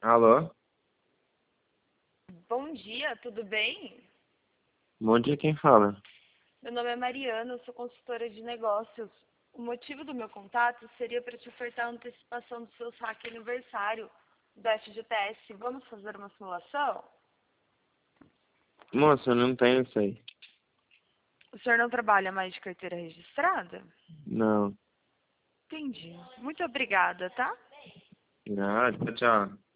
Alô? Bom dia, tudo bem? Bom dia, quem fala? Meu nome é Mariana, eu sou consultora de negócios. O motivo do meu contato seria para te ofertar a antecipação do seu saque aniversário da FGTS. Vamos fazer uma simulação? Moça, eu não tenho isso aí. O senhor não trabalha mais de carteira registrada? Não. Entendi. Muito obrigada, tá? Nada, tchau.